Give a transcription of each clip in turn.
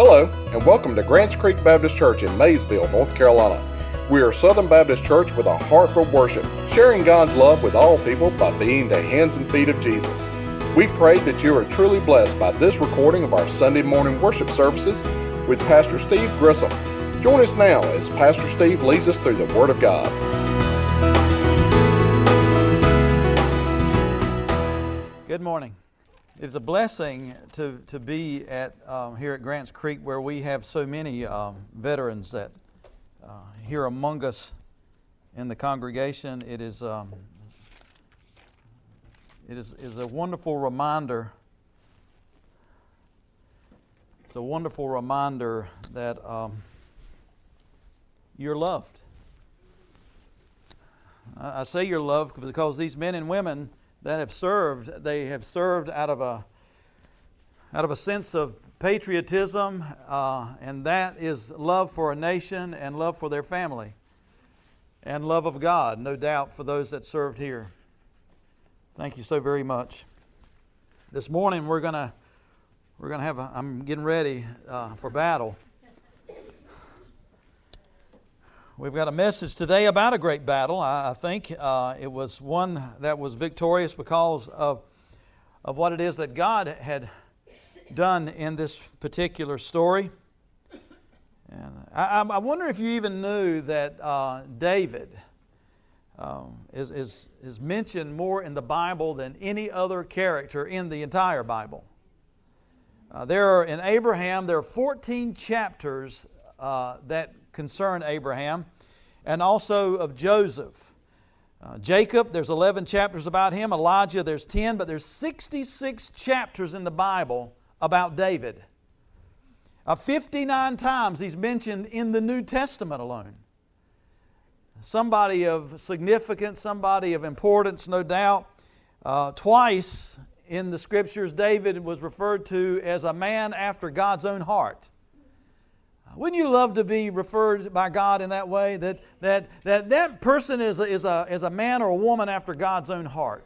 Hello, and welcome to Grants Creek Baptist Church in Maysville, North Carolina. We are a Southern Baptist church with a heart for worship, sharing God's love with all people by being the hands and feet of Jesus. We pray that you are truly blessed by this recording of our Sunday morning worship services with Pastor Steve Grissom. Join us now as Pastor Steve leads us through the Word of God. Good morning. It is a blessing to be at here at Grants Creek, where we have so many veterans that here among us in the congregation. It is a wonderful reminder. It's a wonderful reminder that you're loved. I say you're loved because these men and women that have served, they have served out of a sense of patriotism, and that is love for a nation and love for their family and love of God, no doubt, for those that served here. Thank you so very much. This morning we're gonna have I'm getting ready for battle. We've got a message today about a great battle. I think it was one that was victorious because of what it is that God had done in this particular story. And I wonder if you even knew that David is mentioned more in the Bible than any other character in the entire Bible. In Abraham, there are 14 chapters that concern Abraham, and also of Joseph. Jacob, there's 11 chapters about him. Elijah, there's 10, but there's 66 chapters in the Bible about David. 59 times he's mentioned in the New Testament alone. Somebody of significance, somebody of importance, no doubt. Twice in the Scriptures, David was referred to as a man after God's own heart. Wouldn't you love to be referred by God in that way? That person is a man or a woman after God's own heart.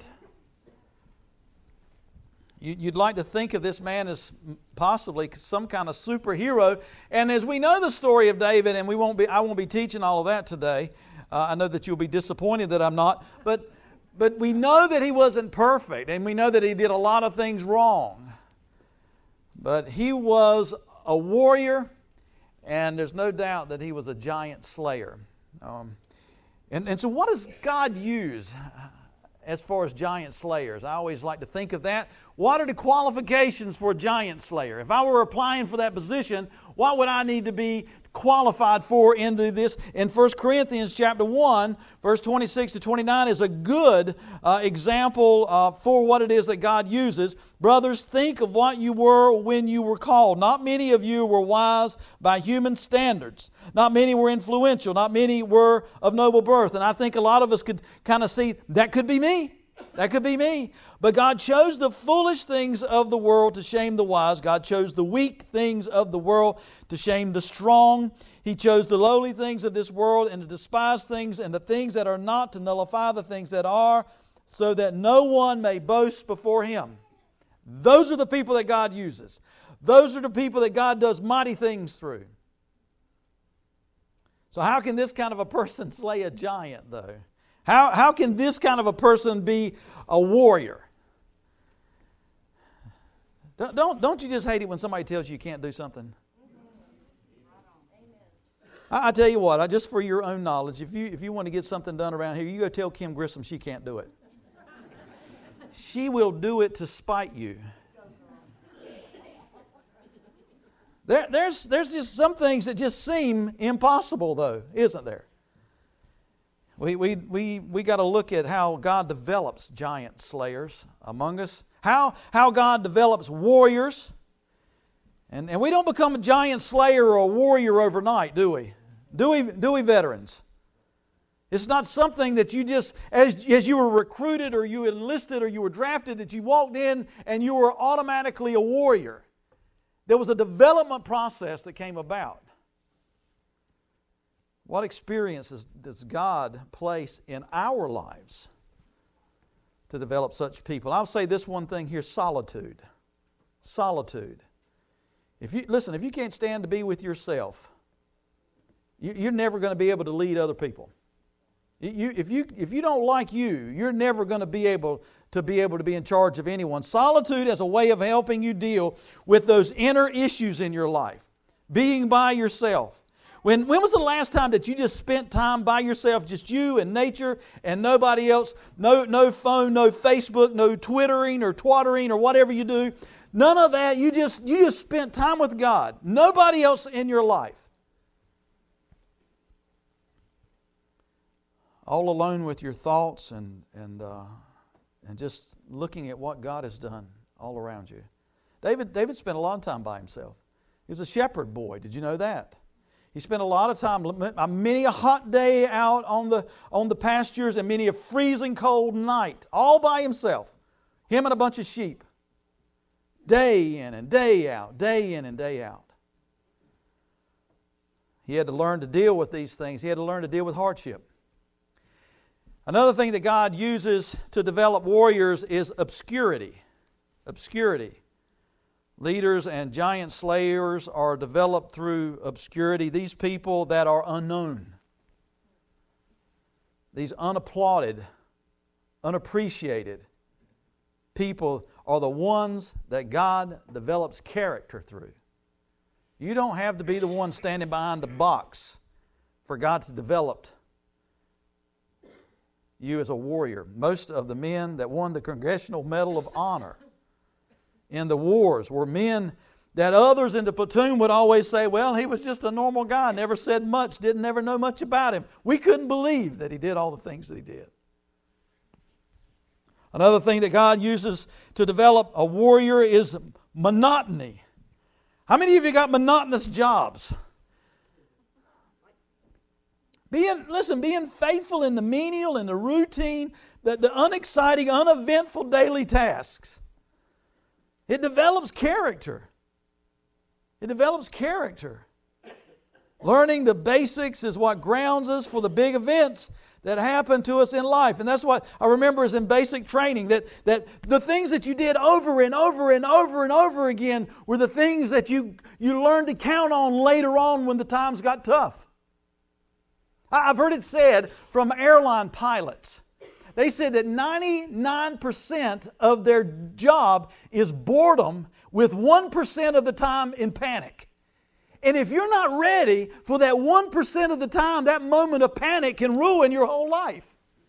You'd like to think of this man as possibly some kind of superhero. And as we know the story of David, and I won't be teaching all of that today. I know that you'll be disappointed that I'm not. But we know that he wasn't perfect, and we know that he did a lot of things wrong. But he was a warrior. And there's no doubt that he was a giant slayer. And so what does God use as far as giant slayers? I always like to think of that. What are the qualifications for a giant slayer? If I were applying for that position, what would I need to be qualified for into this? In 1 Corinthians chapter 1, verse 26 to 29 is a good example for what it is that God uses. Brothers, think of what you were when you were called. Not many of you were wise by human standards. Not many were influential. Not many were of noble birth. And I think a lot of us could kind of see, that could be me. That could be me. But God chose the foolish things of the world to shame the wise. God chose the weak things of the world to shame the strong. He chose the lowly things of this world and the despised things and the things that are not to nullify the things that are, so that no one may boast before Him. Those are the people that God uses. Those are the people that God does mighty things through. So how can this kind of a person slay a giant, though? How can this kind of a person be a warrior? Don't you just hate it when somebody tells you you can't do something? I tell you what, just for your own knowledge, if you want to get something done around here, you go tell Kim Grissom she can't do it. She will do it to spite you. There's just some things that just seem impossible, though, isn't there? We got to look at how God develops giant slayers among us. How God develops warriors. And we don't become a giant slayer or a warrior overnight, do we? Do we, veterans? It's not something that you just, as you were recruited or you enlisted or you were drafted, that you walked in and you were automatically a warrior. There was a development process that came about. What experiences does God place in our lives to develop such people? I'll say this one thing here, solitude. Solitude If you can't stand to be with yourself, you're never going to be able to lead other people. If you don't like you, you're never going to be able to be in charge of anyone. Solitude as a way of helping you deal with those inner issues in your life. Being by yourself. When was the last time that you just spent time by yourself, just you and nature and nobody else? No phone, no Facebook, no Twittering or twattering or whatever you do. None of that. You just spent time with God. Nobody else in your life. All alone with your thoughts and just looking at what God has done all around you. David spent a lot of time by himself. He was a shepherd boy. Did you know that? He spent a lot of time, many a hot day out on the pastures and many a freezing cold night, all by himself. Him and a bunch of sheep. Day in and day out, day in and day out. He had to learn to deal with these things. He had to learn to deal with hardship. Another thing that God uses to develop warriors is obscurity. Obscurity. Leaders and giant slayers are developed through obscurity. These people that are unknown. These unapplauded, unappreciated people are the ones that God develops character through. You don't have to be the one standing behind the box for God to develop you as a warrior. Most of the men that won the Congressional Medal of Honor in the wars were men that others in the platoon would always say, well, he was just a normal guy, never said much, didn't never know much about him. We couldn't believe that he did all the things that he did. Another thing that God uses to develop a warrior is monotony. How many of you got monotonous jobs? Being faithful in the menial, in the routine, the unexciting, uneventful daily tasks. It develops character. It develops character. Learning the basics is what grounds us for the big events that happen to us in life. And that's what I remember is in basic training, that the things that you did over and over and over and over again were the things that you learned to count on later on when the times got tough. I've heard it said from airline pilots. They said that 99% of their job is boredom, with 1% of the time in panic. And if you're not ready for that 1% of the time, that moment of panic can ruin your whole life.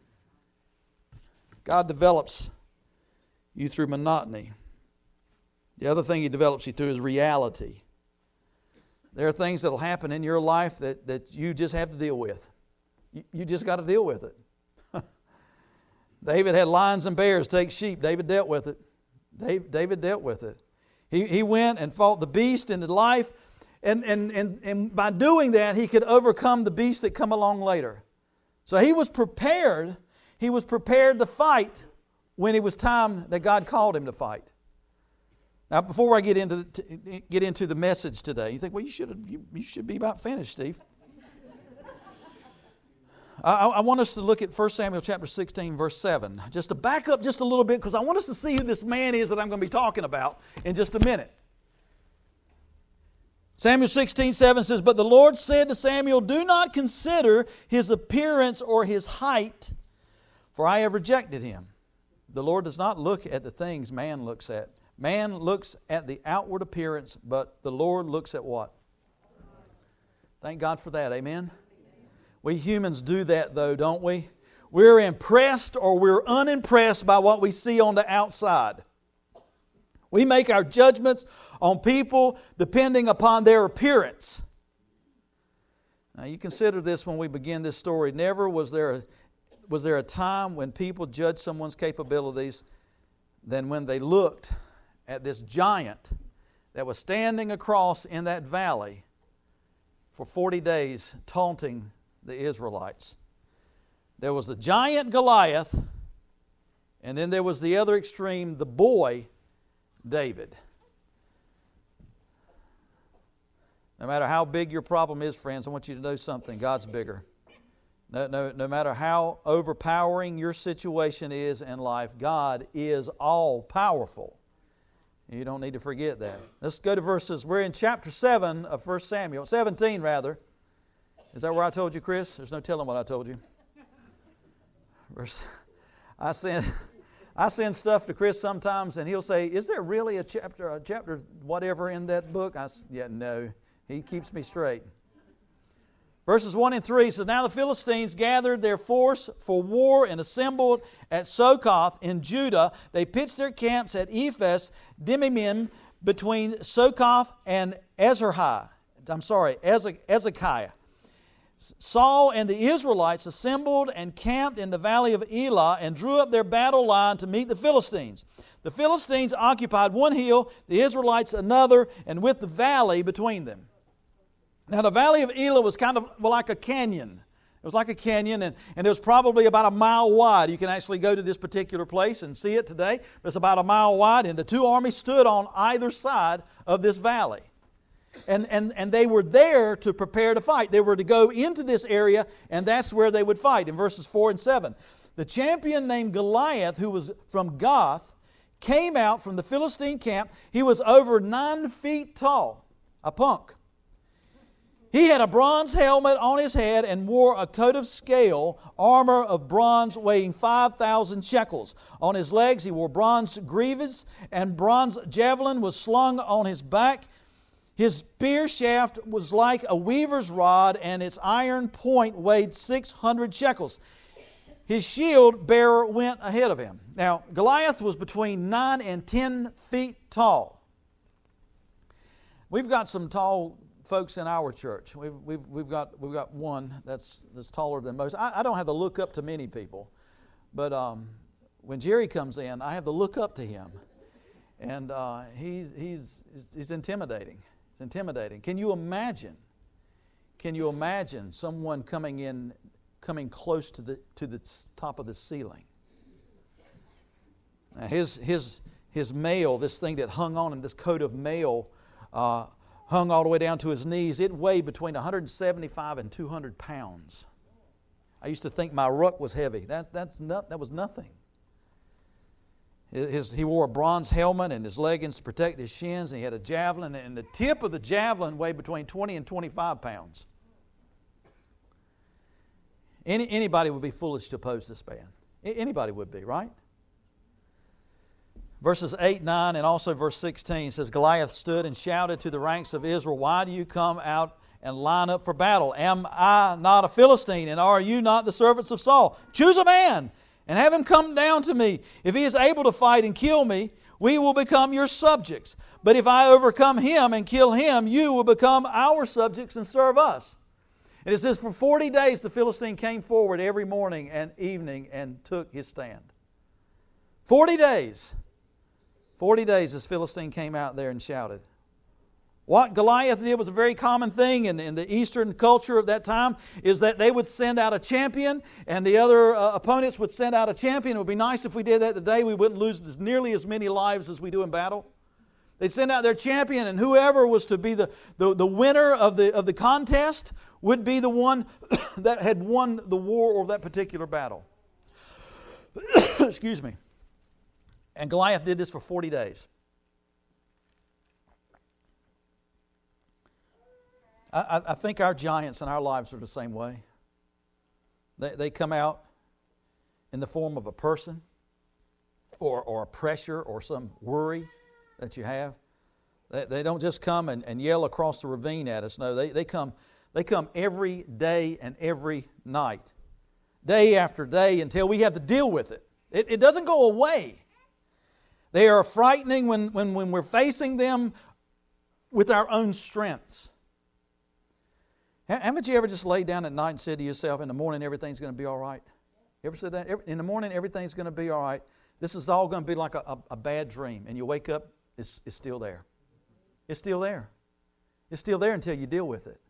God develops you through monotony. The other thing He develops you through is reality. There are things that will happen in your life that you just have to deal with. You just got to deal with it. David had lions and bears take sheep. David dealt with it. David dealt with it. He went and fought the beast into life. And by doing that, he could overcome the beasts that come along later. So he was prepared. He was prepared to fight when it was time that God called him to fight. Now, before I get into the message today, you think, well, you should be about finished, Steve. I want us to look at 1 Samuel chapter 16, verse 7. Just to back up just a little bit, because I want us to see who this man is that I'm going to be talking about in just a minute. Samuel 16:7 says, "But the Lord said to Samuel, do not consider his appearance or his height, for I have rejected him." The Lord does not look at the things man looks at. Man looks at the outward appearance, but the Lord looks at what? Thank God for that, amen? We humans do that though, don't we? We're impressed or we're unimpressed by what we see on the outside. We make our judgments on people depending upon their appearance. Now you consider this when we begin this story. Never was there a time when people judged someone's capabilities than when they looked at this giant that was standing across in that valley for 40 days taunting the Israelites. There was the giant Goliath, and then there was the other extreme, the boy David. No matter how big your problem is, friends, I want you to know something. God's bigger. No matter how overpowering your situation is in life, God is all powerful. You don't need to forget that. Let's go to verses. We're in chapter 7 of 1 Samuel. 17, rather. Is that where I told you, Chris? There's no telling what I told you. I send stuff to Chris sometimes, and he'll say, is there really a chapter whatever in that book? No. He keeps me straight. Verses 1 and 3 says, Now the Philistines gathered their force for war and assembled at Sokoth in Judah. They pitched their camps at Ephes Demimim between Sokoth and Ezekiah. Saul and the Israelites assembled and camped in the valley of Elah and drew up their battle line to meet the Philistines. The Philistines occupied one hill, the Israelites another, and with the valley between them. Now the valley of Elah was kind of like a canyon. It was like a canyon, and it was probably about a mile wide. You can actually go to this particular place and see it today. But it's about a mile wide, and the two armies stood on either side of this valley. And they were there to prepare to fight. They were to go into this area, and that's where they would fight in verses 4 and 7. The champion named Goliath, who was from Gath, came out from the Philistine camp. He was over 9 feet tall, a punk. He had a bronze helmet on his head and wore a coat of scale, armor of bronze weighing 5,000 shekels. On his legs he wore bronze greaves, and bronze javelin was slung on his back. His spear shaft was like a weaver's rod, and its iron point weighed 600 shekels. His shield bearer went ahead of him. Now, Goliath was between 9 and 10 feet tall. We've got some tall folks in our church. We've got one that's taller than most. I don't have to look up to many people, but when Jerry comes in, I have to look up to him, and he's intimidating. It's intimidating. Can you imagine someone coming close to the top of the ceiling? Now his mail, this thing that hung on him, this coat of mail, hung all the way down to his knees. It weighed between 175 and 200 pounds. I used to think my ruck was heavy. That was nothing. He wore a bronze helmet and his leggings to protect his shins, and he had a javelin, and the tip of the javelin weighed between 20 and 25 pounds. Anybody would be foolish to oppose this man. Anybody would be, right? Verses 8, 9, and also verse 16 says, Goliath stood and shouted to the ranks of Israel, Why do you come out and line up for battle? Am I not a Philistine, and are you not the servants of Saul? Choose a man and have him come down to me. If he is able to fight and kill me, we will become your subjects. But if I overcome him and kill him, you will become our subjects and serve us. And it says, for 40 days the Philistine came forward every morning and evening and took his stand. 40 days. 40 days this Philistine came out there and shouted. What Goliath did was a very common thing in the Eastern culture of that time, is that they would send out a champion and the other opponents would send out a champion. It would be nice if we did that today. We wouldn't lose nearly as many lives as we do in battle. They'd send out their champion, and whoever was to be the winner of the contest would be the one that had won the war or that particular battle. Excuse me. And Goliath did this for 40 days. I think our giants in our lives are the same way. They come out in the form of a person or a pressure or some worry that you have. They don't just come and yell across the ravine at us. No, they come every day and every night, day after day, until we have to deal with it. It doesn't go away. They are frightening when we're facing them with our own strengths. Haven't you ever just laid down at night and said to yourself, in the morning everything's going to be all right? You ever said that? In the morning everything's going to be all right. This is all going to be like a bad dream. And you wake up, it's still there. It's still there. It's still there until you deal with it.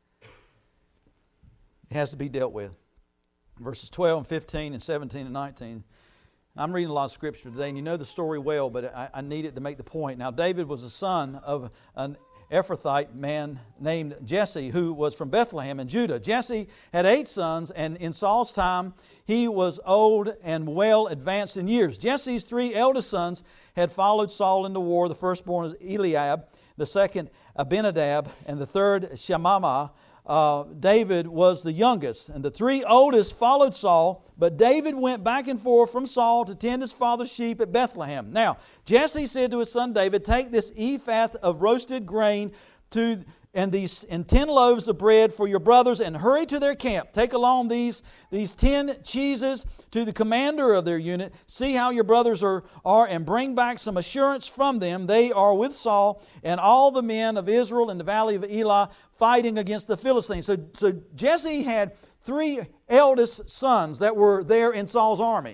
It has to be dealt with. Verses 12 and 15 and 17 and 19. I'm reading a lot of Scripture today, and you know the story well, but I need it to make the point. Now, David was the son of an Ephrathite man named Jesse, who was from Bethlehem in Judah. Jesse had 8 sons, and in Saul's time he was old and well advanced in years. Jesse's 3 eldest sons had followed Saul into war. The firstborn is Eliab, the second Abinadab, and the third Shemaiah. David was the youngest, and the 3 oldest followed Saul, but David went back and forth from Saul to tend his father's sheep at Bethlehem. Now, Jesse said to his son David, "Take this ephah of roasted grain and 10 loaves of bread for your brothers, and hurry to their camp. Take along these 10 cheeses to the commander of their unit. See how your brothers are, and bring back some assurance from them. They are with Saul and all the men of Israel in the valley of Elah, fighting against the Philistines." So Jesse had 3 eldest sons that were there in Saul's army.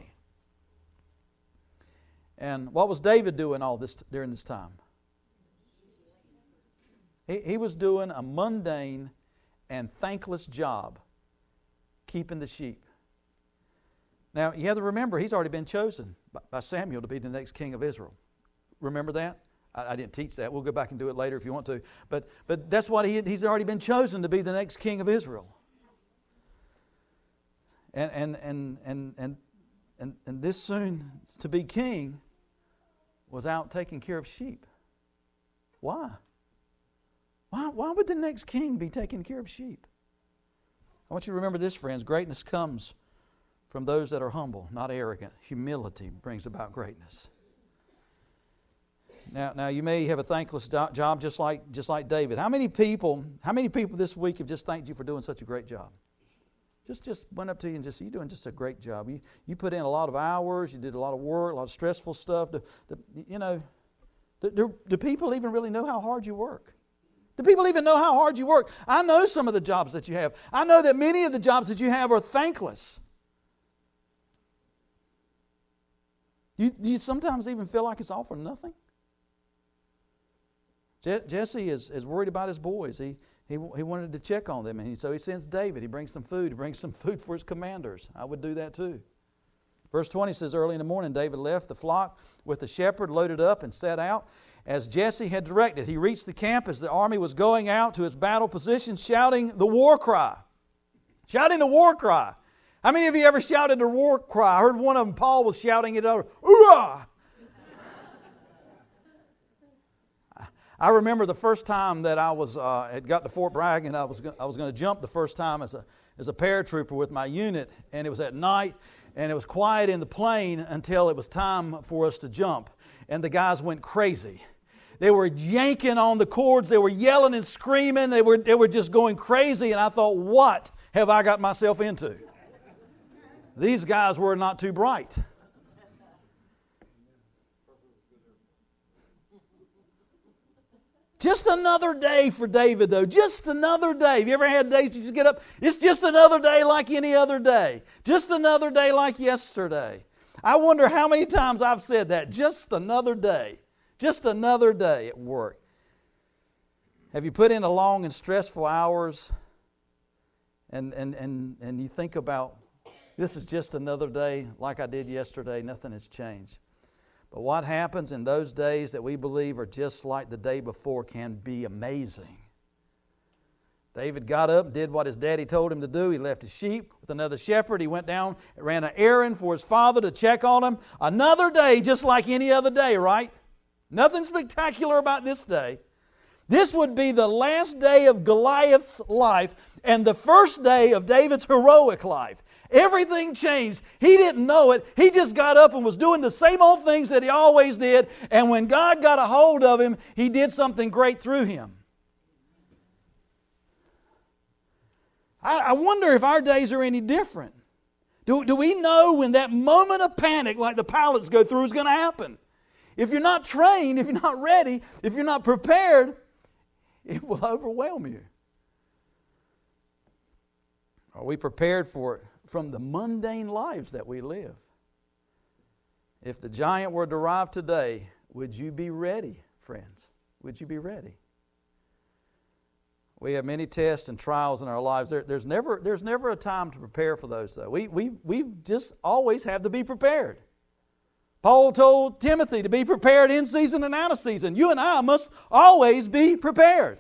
And what was David doing all this during this time? He was doing a mundane and thankless job keeping the sheep. Now, you have to remember, he's already been chosen by Samuel to be the next king of Israel. Remember that? I didn't teach that. We'll go back and do it later if you want to. But that's what he's already been chosen to be the next king of Israel. And this soon to be king was out taking care of sheep. Why? Why would the next king be taking care of sheep? I want you to remember this, friends. Greatness comes from those that are humble, not arrogant. Humility brings about greatness. Now you may have a thankless job just like David. How many people this week have just thanked you for doing such a great job? Just went up to you and just, "You're doing just a great job. You put in a lot of hours. You did a lot of work, a lot of stressful stuff. Do people even really know how hard you work? Do people even know how hard you work? I know some of the jobs that you have. I know that many of the jobs that you have are thankless. Do you sometimes even feel like it's all for nothing? Jesse is worried about his boys. He wanted to check on them, and so he sends David. He brings some food. He brings some food for his commanders. I would do that too. Verse 20 says, "Early in the morning David left the flock with the shepherd, loaded up, and set out as Jesse had directed. He reached the camp as the army was going out to its battle position, shouting the war cry." Shouting the war cry. How many of you ever shouted the war cry? I heard one of them, Paul, was shouting it over. "Hoorah!" I remember the first time that I had got to Fort Bragg, and I was going to jump the first time as a paratrooper with my unit, and it was at night, and it was quiet in the plane until it was time for us to jump, and the guys went crazy. They were yanking on the cords. They were yelling and screaming. They were just going crazy, and I thought, what have I got myself into? These guys were not too bright. Just another day for David, though. Just another day. Have you ever had days you just get up? It's just another day like any other day. Just another day like yesterday. I wonder how many times I've said that. Just another day. Just another day at work. Have you put in a long and stressful hours and you think about, this is just another day like I did yesterday. Nothing has changed. But what happens in those days that we believe are just like the day before can be amazing. David got up and did what his daddy told him to do. He left his sheep with another shepherd. He went down and ran an errand for his father to check on him. Another day just like any other day, right? Nothing spectacular about this day. This would be the last day of Goliath's life and the first day of David's heroic life. Everything changed. He didn't know it. He just got up and was doing the same old things that he always did. And when God got a hold of him, He did something great through him. I wonder if our days are any different. Do we know when that moment of panic, like the pilots go through, is going to happen? If you're not trained, if you're not ready, if you're not prepared, it will overwhelm you. Are we prepared for it from the mundane lives that we live? If the giant were to arrive today, would you be ready, friends? Would you be ready? We have many tests and trials in our lives. There's never a time to prepare for those, though. We just always have to be prepared. Paul told Timothy to be prepared in season and out of season. You and I must always be prepared.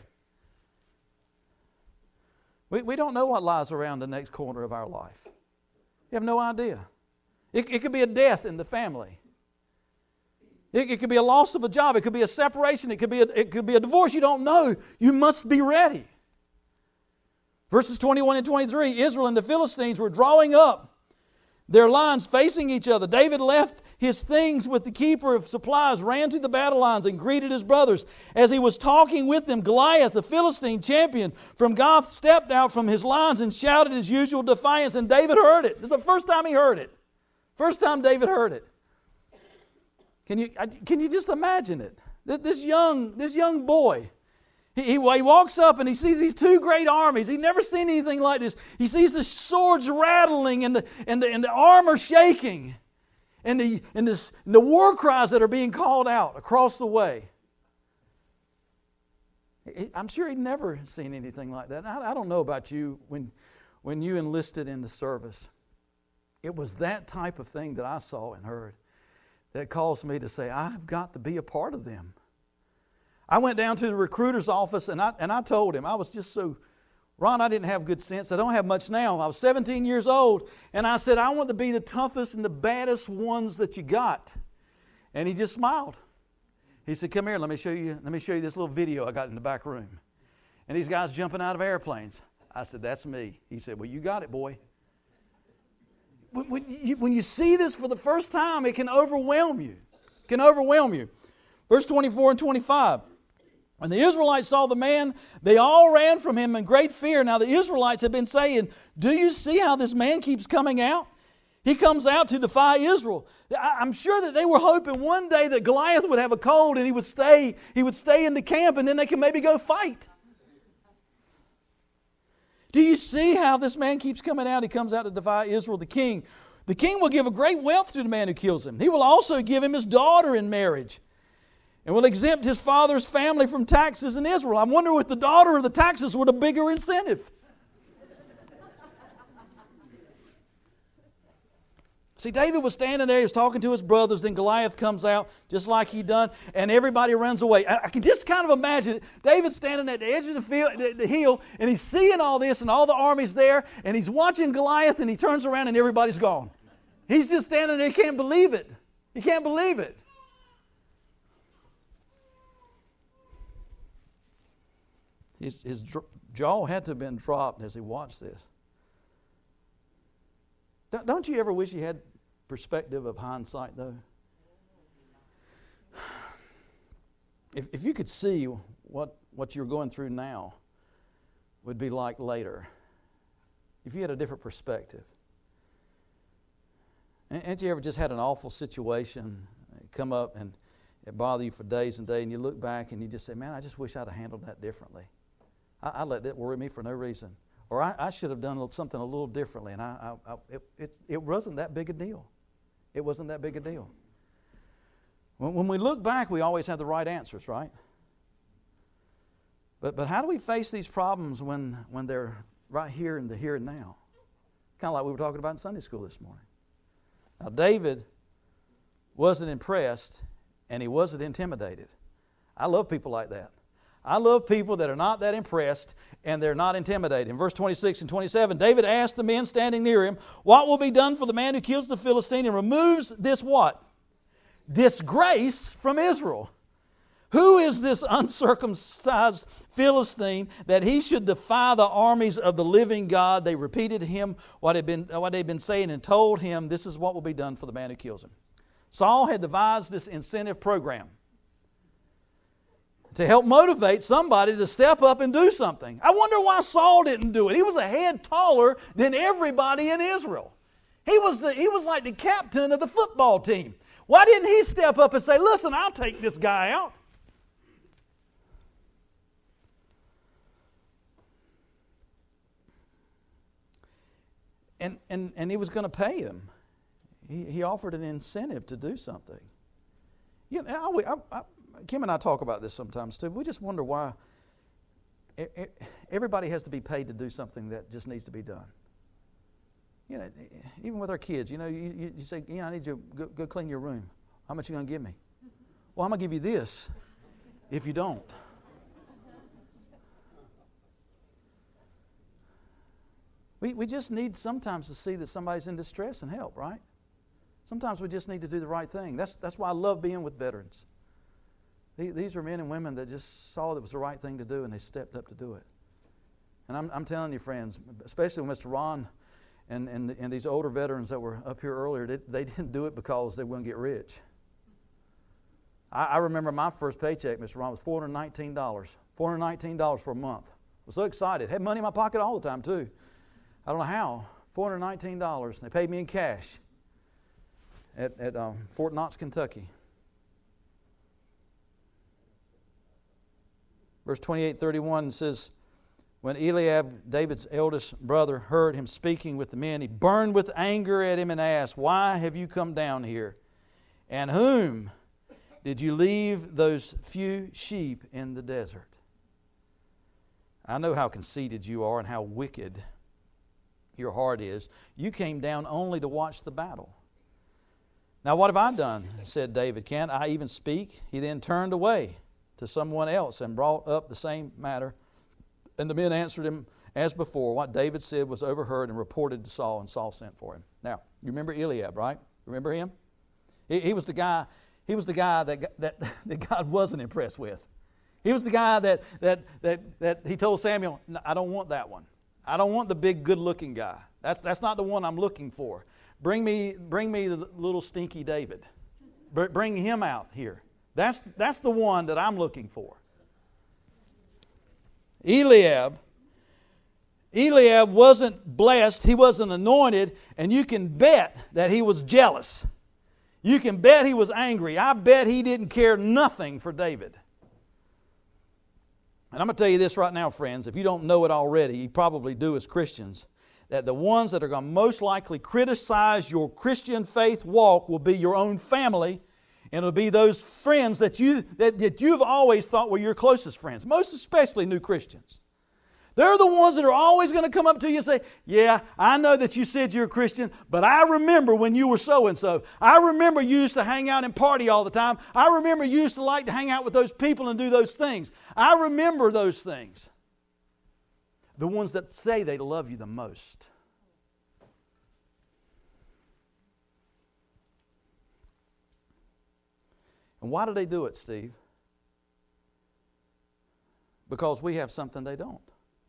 We don't know what lies around the next corner of our life. You have no idea. It could be a death in the family. It could be a loss of a job. It could be a separation. It could be a divorce. You don't know. You must be ready. Verses 21 and 23, Israel and the Philistines were drawing up their lines facing each other. David left his things with the keeper of supplies, ran to the battle lines, and greeted his brothers. As he was talking with them, Goliath, the Philistine champion from Gath, stepped out from his lines and shouted his usual defiance, and David heard it. This is the first time he heard it. First time David heard it. Can you just imagine it? This young boy, he walks up and he sees these two great armies. He's never seen anything like this. He sees the swords rattling and the armor shaking, and the war cries that are being called out across the way. I'm sure he'd never seen anything like that. I don't know about you when you enlisted in the service. It was that type of thing that I saw and heard that caused me to say, I've got to be a part of them. I went down to the recruiter's office and I told him, I was just so, Ron, I didn't have good sense. I don't have much now. I was 17 years old, and I said, I want to be the toughest and the baddest ones that you got. And he just smiled. He said, come here, let me show you this little video I got in the back room. And these guys jumping out of airplanes. I said, that's me. He said, well, you got it, boy. When you see this for the first time, it can overwhelm you. It can overwhelm you. Verse 24 and 25. When the Israelites saw the man, they all ran from him in great fear. Now the Israelites had been saying, do you see how this man keeps coming out? He comes out to defy Israel. I'm sure that they were hoping one day that Goliath would have a cold and he would stay in the camp, and then they can maybe go fight. Do you see how this man keeps coming out? He comes out to defy Israel, the king. The king will give a great wealth to the man who kills him. He will also give him his daughter in marriage, and will exempt his father's family from taxes in Israel. I wonder if the daughter or the taxes were the bigger incentive. See, David was standing there, he was talking to his brothers, then Goliath comes out, just like he done, and everybody runs away. I can just kind of imagine it. David standing at the edge of the hill, and he's seeing all this, and all the armies there, and he's watching Goliath, and he turns around, and everybody's gone. He's just standing there, he can't believe it. He can't believe it. His jaw had to have been dropped as he watched this. Don't you ever wish you had perspective of hindsight, though? If you could see what you're going through now would be like later, if you had a different perspective. Ain't you ever just had an awful situation come up and it bother you for days and days, and you look back and you just say, man, I just wish I'd have handled that differently. I let that worry me for no reason. Or I should have done something a little differently, and it wasn't that big a deal. It wasn't that big a deal. When we look back, we always have the right answers, right? But how do we face these problems when they're right here in the here and now? Kind of like we were talking about in Sunday school this morning. Now, David wasn't impressed, and he wasn't intimidated. I love people like that. I love people that are not that impressed and they're not intimidated. In verse 26 and 27, David asked the men standing near him, what will be done for the man who kills the Philistine and removes this what? Disgrace from Israel. Who is this uncircumcised Philistine that he should defy the armies of the living God? They repeated to him what they'd been saying and told him this is what will be done for the man who kills him. Saul had devised this incentive program to help motivate somebody to step up and do something. I wonder why Saul didn't do it. He was a head taller than everybody in Israel. He was like the captain of the football team. Why didn't he step up and say, listen, I'll take this guy out? And he was going to pay him. He offered an incentive to do something. You know, Kim and I talk about this sometimes too. We just wonder why everybody has to be paid to do something that just needs to be done. You know, even with our kids, you know, you say, I need you to go clean your room. How much are you going to give me? Well, I'm going to give you this if you don't. We just need sometimes to see that somebody's in distress and help, right? Sometimes we just need to do the right thing. That's why I love being with veterans. These are men and women that just saw that it was the right thing to do, and they stepped up to do it. And I'm telling you, friends, especially with Mr. Ron and these older veterans that were up here earlier, they didn't do it because they were going to get rich. I remember my first paycheck, Mr. Ron, was $419. $419 for a month. I was so excited. Had money in my pocket all the time, too. I don't know how. $419. They paid me in cash at Fort Knox, Kentucky. Verse 28-31 says, when Eliab, David's eldest brother, heard him speaking with the men, he burned with anger at him and asked, why have you come down here? And whom did you leave those few sheep in the desert? I know how conceited you are and how wicked your heart is. You came down only to watch the battle. Now what have I done? Said David. Can't I even speak? He then turned away to someone else and brought up the same matter. And the men answered him as before. What David said was overheard and reported to Saul, and Saul sent for him. Now, you remember Eliab, right? Remember him? He was the guy. He was the guy that God wasn't impressed with. He was the guy that he told Samuel, I don't want that one. I don't want the big, good-looking guy. That's not the one I'm looking for. Bring me the little stinky David. Bring him out here. That's the one that I'm looking for. Eliab wasn't blessed. He wasn't anointed, and you can bet that he was jealous. You can bet he was angry. I bet he didn't care nothing for David. And I'm going to tell you this right now, friends. If you don't know it already, you probably do as Christians, that the ones that are going to most likely criticize your Christian faith walk will be your own family, and it'll be those friends that you've always thought were your closest friends, most especially new Christians. They're the ones that are always going to come up to you and say, yeah, I know that you said you're a Christian, but I remember when you were so-and-so. I remember you used to hang out and party all the time. I remember you used to like to hang out with those people and do those things. I remember those things. The ones that say they love you the most. And why do they do it, Steve? Because we have something they don't.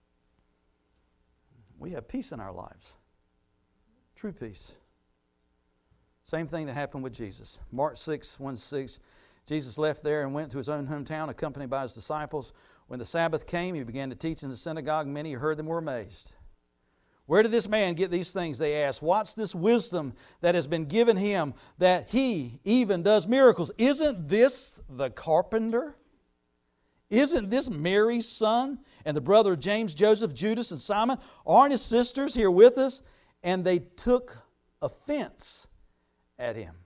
We have peace in our lives. True peace. Same thing that happened with Jesus. Mark 6:1-6. Jesus left there and went to his own hometown, accompanied by his disciples. When the Sabbath came, he began to teach in the synagogue. Many who heard them were amazed. Where did this man get these things? They asked. What's this wisdom that has been given him that he even does miracles? Isn't this the carpenter? Isn't this Mary's son and the brother of James, Joseph, Judas, and Simon? Aren't his sisters here with us? And they took offense at him.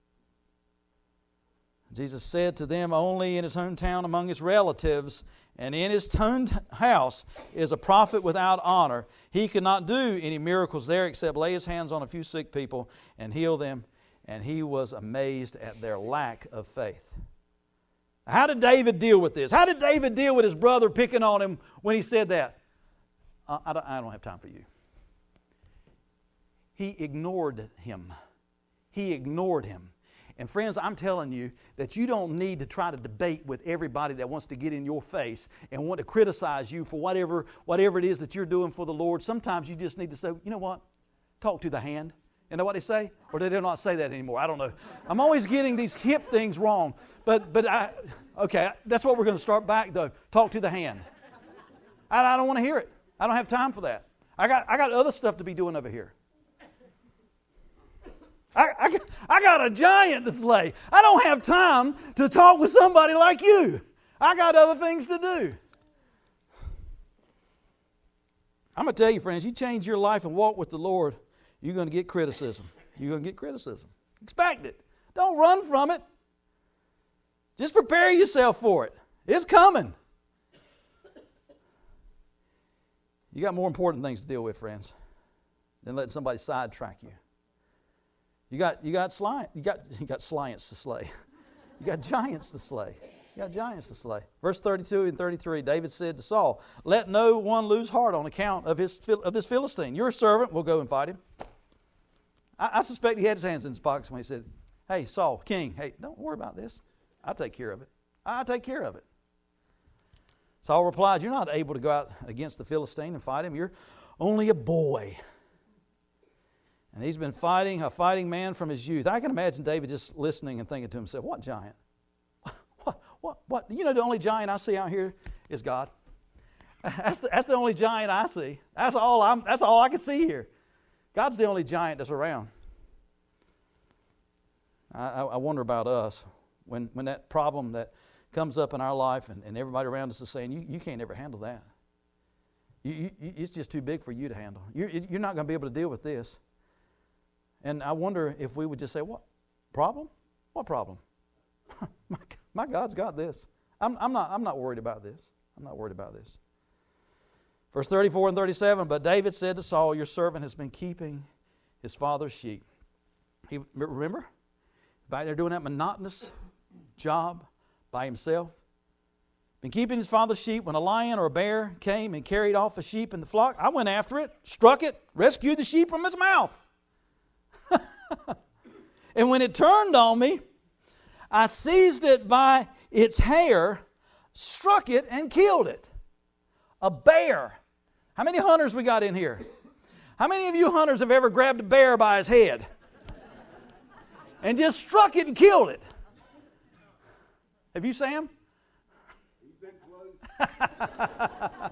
Jesus said to them, only in his hometown among his relatives and in his own house is a prophet without honor. He could not do any miracles there except lay his hands on a few sick people and heal them. And he was amazed at their lack of faith. How did David deal with this? How did David deal with his brother picking on him when he said that? I don't have time for you. He ignored him. He ignored him. And friends, I'm telling you that you don't need to try to debate with everybody that wants to get in your face and want to criticize you for whatever it is that you're doing for the Lord. Sometimes you just need to say, you know what? Talk to the hand. You know what they say? Or do they not say that anymore? I don't know. I'm always getting these hip things wrong. But that's what we're going to start back though. Talk to the hand. I don't want to hear it. I don't have time for that. I got other stuff to be doing over here. I got a giant to slay. I don't have time to talk with somebody like you. I got other things to do. I'm going to tell you, friends, you change your life and walk with the Lord, you're going to get criticism. You're going to get criticism. Expect it. Don't run from it. Just prepare yourself for it. It's coming. You got more important things to deal with, friends, than letting somebody sidetrack you. You got giants to slay. You got giants to slay. You got giants to slay. Verse 32 and 33, David said to Saul, "Let no one lose heart on account of this Philistine. Your servant will go and fight him." I suspect he had his hands in his pockets when he said, "Hey, Saul, king, hey, don't worry about this. I'll take care of it. I'll take care of it." Saul replied, "You're not able to go out against the Philistine and fight him. You're only a boy." And he's been fighting, a fighting man from his youth. I can imagine David just listening and thinking to himself, what giant? What? You know, the only giant I see out here is God. That's the only giant I see. That's all I can see here. God's the only giant that's around. I wonder about us when that problem that comes up in our life and everybody around us is saying, you can't ever handle that. It's just too big for you to handle. You're not going to be able to deal with this. And I wonder if we would just say, what problem? What problem? My God's got this. I'm not worried about this. I'm not worried about this. Verse 34 and 37, but David said to Saul, "Your servant has been keeping his father's sheep." Remember? Back there doing that monotonous job by himself. Been keeping his father's sheep. When a lion or a bear came and carried off a sheep in the flock, I went after it, struck it, rescued the sheep from its mouth. And when it turned on me, I seized it by its hair, struck it, and killed it. A bear. How many hunters we got in here? How many of you hunters have ever grabbed a bear by his head and just struck it and killed it? Have you, Sam? He's been close.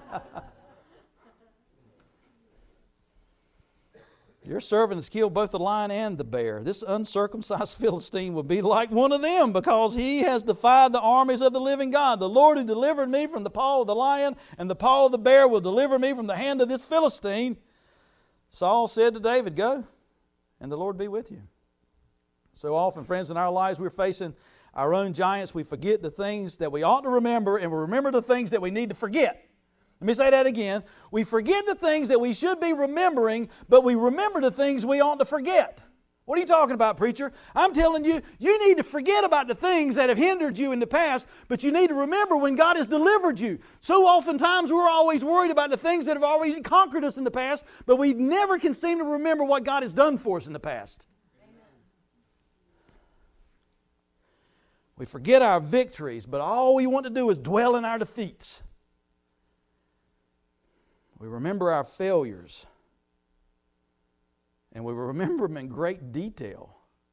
Your servant has killed both the lion and the bear. This uncircumcised Philistine will be like one of them because he has defied the armies of the living God. The Lord who delivered me from the paw of the lion and the paw of the bear will deliver me from the hand of this Philistine. Saul said to David, "Go, and the Lord be with you." So often, friends, in our lives we're facing our own giants. We forget the things that we ought to remember, and we remember the things that we need to forget. Let me say that again. We forget the things that we should be remembering, but we remember the things we ought to forget. What are you talking about, preacher? I'm telling you, you need to forget about the things that have hindered you in the past, but you need to remember when God has delivered you. So oftentimes we're always worried about the things that have already conquered us in the past, but we never can seem to remember what God has done for us in the past. Amen. We forget our victories, but all we want to do is dwell in our defeats. We remember our failures, and we remember them in great detail.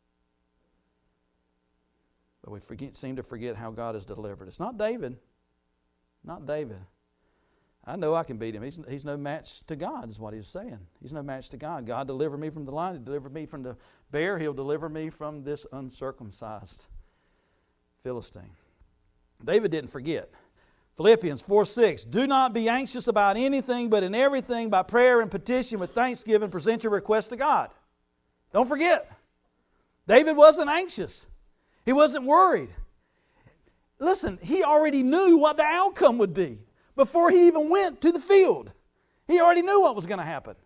But we seem to forget how God has delivered us. Not David. Not David. I know I can beat him. He's no match to God, is what he's saying. He's no match to God. God delivered me from the lion. He delivered me from the bear. He'll deliver me from this uncircumcised Philistine. David didn't forget. Philippians 4:6, do not be anxious about anything, but in everything by prayer and petition with thanksgiving present your request to God. Don't forget, David wasn't anxious. He wasn't worried. Listen, he already knew what the outcome would be before he even went to the field. He already knew what was going to happen.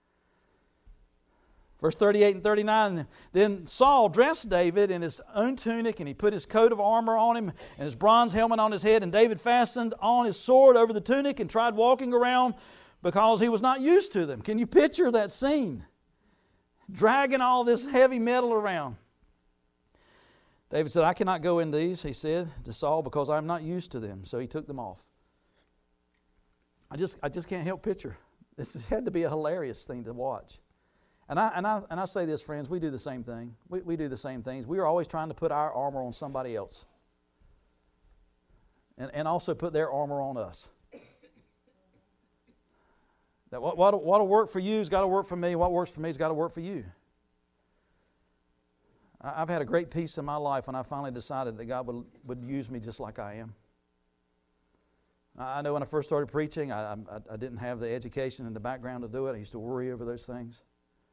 Verse 38 and 39, then Saul dressed David in his own tunic, and he put his coat of armor on him and his bronze helmet on his head, and David fastened on his sword over the tunic and tried walking around because he was not used to them. Can you picture that scene? Dragging all this heavy metal around. David said, I cannot go in these, he said to Saul, because I'm not used to them. So he took them off. I just can't help picture. This has had to be a hilarious thing to watch. And I say this, friends, we do the same thing. We do the same things. We are always trying to put our armor on somebody else. And also put their armor on us. That what'll work for you has got to work for me. What works for me has got to work for you. I've had a great peace in my life when I finally decided that God would use me just like I am. I know when I first started preaching, I didn't have the education and the background to do it. I used to worry over those things.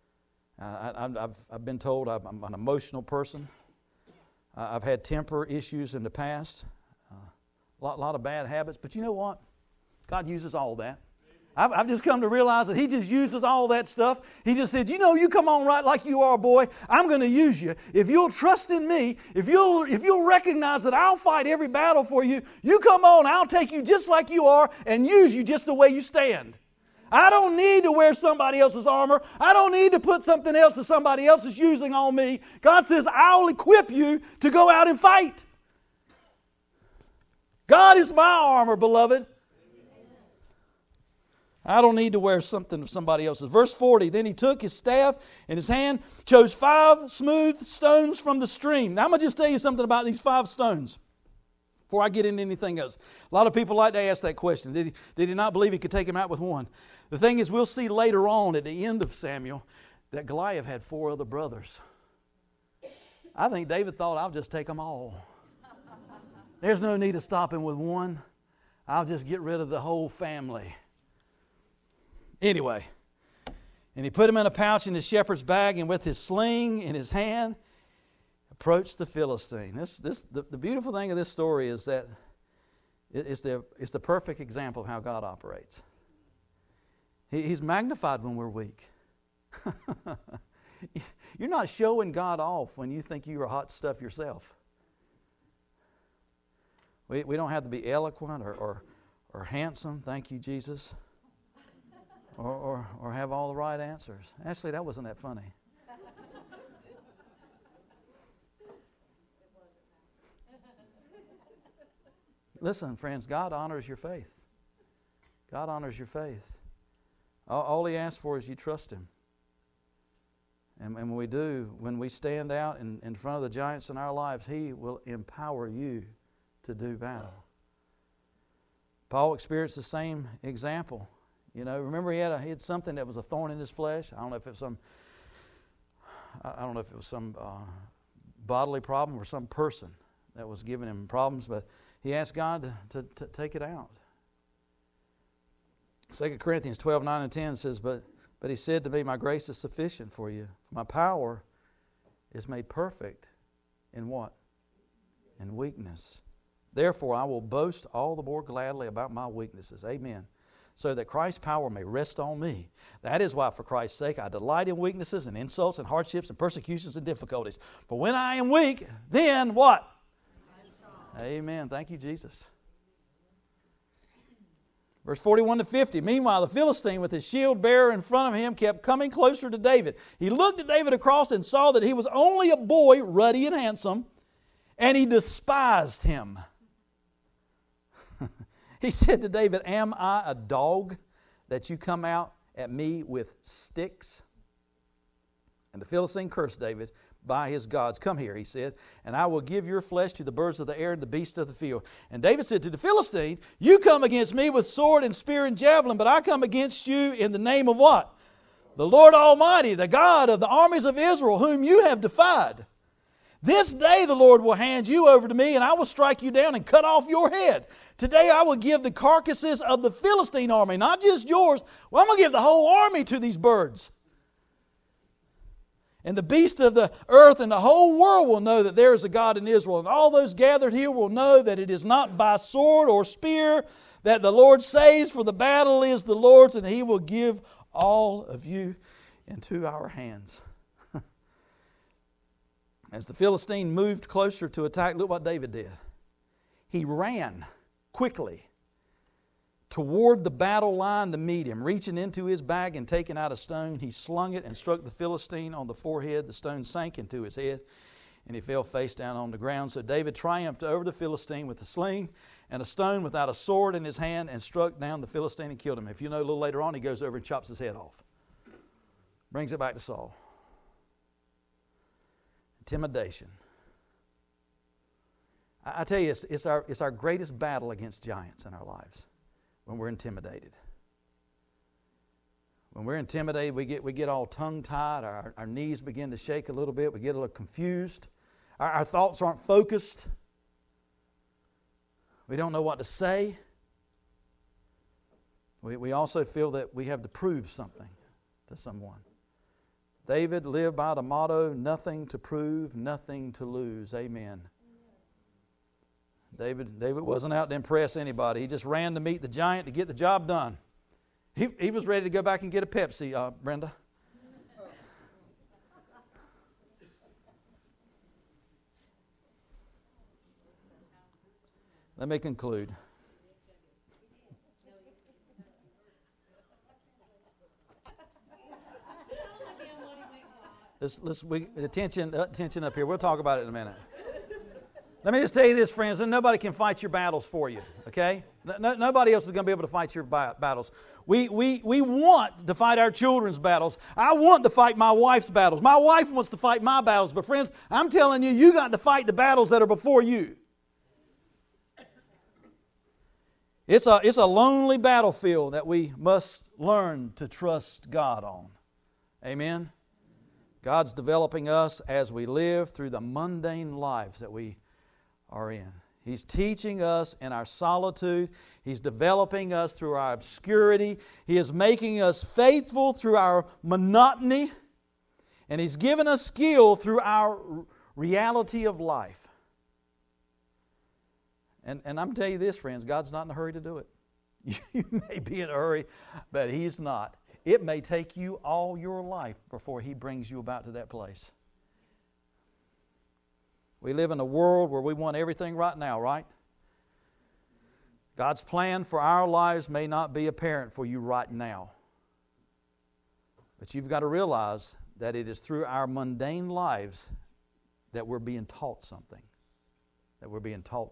I've been told I'm an emotional person. I've had temper issues in the past. A lot of bad habits. But you know what? God uses all that. I've just come to realize that He just uses all that stuff. He just said, you come on right like you are, boy. I'm going to use you. If you'll trust in me, if you'll recognize that I'll fight every battle for you, you come on, I'll take you just like you are and use you just the way you stand. I don't need to wear somebody else's armor. I don't need to put something else that somebody else is using on me. God says, I'll equip you to go out and fight. God is my armor, beloved. I don't need to wear something of somebody else's. Verse 40, then he took his staff in his hand, chose 5 smooth stones from the stream. Now I'm going to just tell you something about these 5 stones before I get into anything else. A lot of people like to ask that question. Did he not believe he could take him out with one? The thing is, we'll see later on at the end of Samuel that Goliath had 4 other brothers. I think David thought, I'll just take them all. There's no need of stopping with one. I'll just get rid of the whole family. Anyway, and he put him in a pouch in his shepherd's bag, and with his sling in his hand, approached the Philistine. The beautiful thing of this story is that it's the perfect example of how God operates. He's magnified when we're weak. You're not showing God off when you think you're hot stuff yourself. We don't have to be eloquent or handsome, thank you, Jesus. Or have all the right answers. Actually, that wasn't that funny. Listen, friends, God honors your faith. God honors your faith. All He asks for is you trust Him. And when we do, when we stand out in front of the giants in our lives, He will empower you to do battle. Paul experienced the same example. Remember he had something that was a thorn in his flesh. I don't know if it was some bodily problem or some person that was giving him problems, but he asked God to take it out. 2 Corinthians 12, 9 and 10 says, But he said to me, my grace is sufficient for you. My power is made perfect in what? In weakness. Therefore I will boast all the more gladly about my weaknesses. Amen. So that Christ's power may rest on me. That is why, for Christ's sake, I delight in weaknesses and insults and hardships and persecutions and difficulties. But when I am weak, then what? Amen. Thank you, Jesus. Verse 41 to 50. Meanwhile, the Philistine, with his shield bearer in front of him, kept coming closer to David. He looked at David across and saw that he was only a boy, ruddy and handsome, and he despised him. He said to David, am I a dog that you come out at me with sticks? And the Philistine cursed David by his gods. Come here, he said, and I will give your flesh to the birds of the air and the beasts of the field. And David said to the Philistine, you come against me with sword and spear and javelin, but I come against you in the name of what? The Lord Almighty, the God of the armies of Israel, whom you have defied. This day the Lord will hand you over to me, and I will strike you down and cut off your head. Today I will give the carcasses of the Philistine army, not just yours. Well, I'm going to give the whole army to these birds. And the beasts of the earth and the whole world will know that there is a God in Israel. And all those gathered here will know that it is not by sword or spear that the Lord saves, for the battle is the Lord's, and He will give all of you into our hands. As the Philistine moved closer to attack, look what David did. He ran quickly toward the battle line to meet him. Reaching into his bag and taking out a stone, he slung it and struck the Philistine on the forehead. The stone sank into his head, and he fell face down on the ground. So David triumphed over the Philistine with a sling and a stone without a sword in his hand, and struck down the Philistine and killed him. If you know, a little later on, he goes over and chops his head off. Brings it back to Saul. Intimidation. I tell you, it's our greatest battle against giants in our lives, when we're intimidated. When we're intimidated, we get all tongue-tied, our knees begin to shake a little bit, we get a little confused, our thoughts aren't focused, we don't know what to say. We also feel that we have to prove something to someone. David lived by the motto, nothing to prove, nothing to lose. Amen. David wasn't out to impress anybody. He just ran to meet the giant to get the job done. He was ready to go back and get a Pepsi, Brenda. Let me conclude. Attention up here. We'll talk about it in a minute. Let me just tell you this, friends. Nobody can fight your battles for you, okay? Nobody else is going to be able to fight your battles. We want to fight our children's battles. I want to fight my wife's battles. My wife wants to fight my battles. But friends, I'm telling you, you got to fight the battles that are before you. It's a lonely battlefield that we must learn to trust God on. Amen? God's developing us as we live through the mundane lives that we are in. He's teaching us in our solitude. He's developing us through our obscurity. He is making us faithful through our monotony. And He's given us skill through our reality of life. And I'm telling you this, friends, God's not in a hurry to do it. You may be in a hurry, but He's not. It may take you all your life before He brings you about to that place. We live in a world where we want everything right now, right? God's plan for our lives may not be apparent for you right now. But you've got to realize that it is through our mundane lives that we're being taught something. We're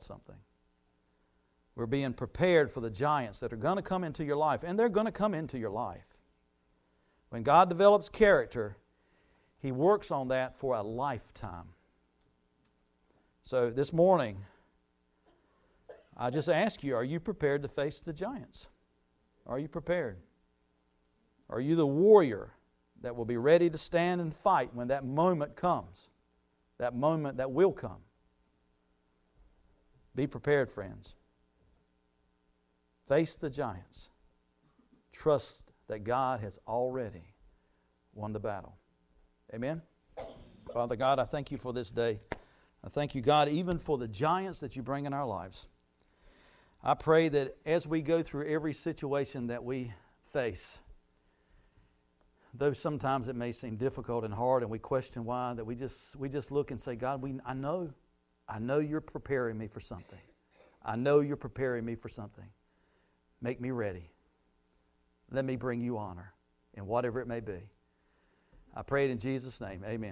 being prepared for the giants that are going to come into your life, and they're going to come into your life. When God develops character, He works on that for a lifetime. So this morning, I just ask you, are you prepared to face the giants? Are you prepared? Are you the warrior that will be ready to stand and fight when that moment comes? That moment that will come. Be prepared, friends. Face the giants. Trust that God has already won the battle. Amen? Father God, I thank You for this day. I thank You, God, even for the giants that You bring in our lives. I pray that as we go through every situation that we face, though sometimes it may seem difficult and hard and we question why, that we just look and say, God, I know You're preparing me for something. I know You're preparing me for something. Make me ready. Let me bring You honor in whatever it may be. I pray it in Jesus' name. Amen.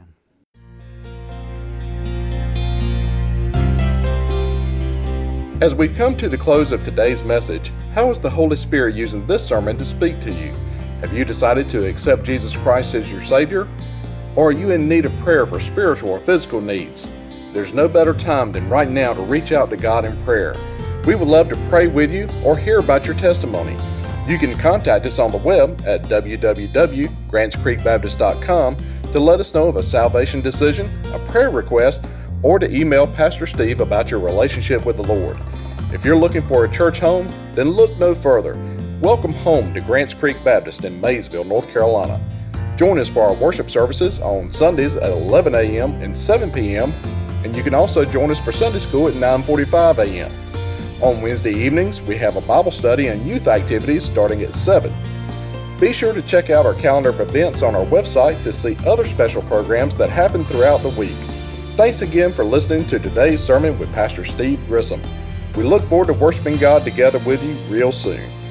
As we've come to the close of today's message, how is the Holy Spirit using this sermon to speak to you? Have you decided to accept Jesus Christ as your Savior? Or are you in need of prayer for spiritual or physical needs? There's no better time than right now to reach out to God in prayer. We would love to pray with you or hear about your testimony. You can contact us on the web at www.grantscreekbaptist.com to let us know of a salvation decision, a prayer request, or to email Pastor Steve about your relationship with the Lord. If you're looking for a church home, then look no further. Welcome home to Grants Creek Baptist in Maysville, North Carolina. Join us for our worship services on Sundays at 11 a.m. and 7 p.m., and you can also join us for Sunday school at 9:45 a.m. On Wednesday evenings, we have a Bible study and youth activities starting at 7. Be sure to check out our calendar of events on our website to see other special programs that happen throughout the week. Thanks again for listening to today's sermon with Pastor Steve Grissom. We look forward to worshiping God together with you real soon.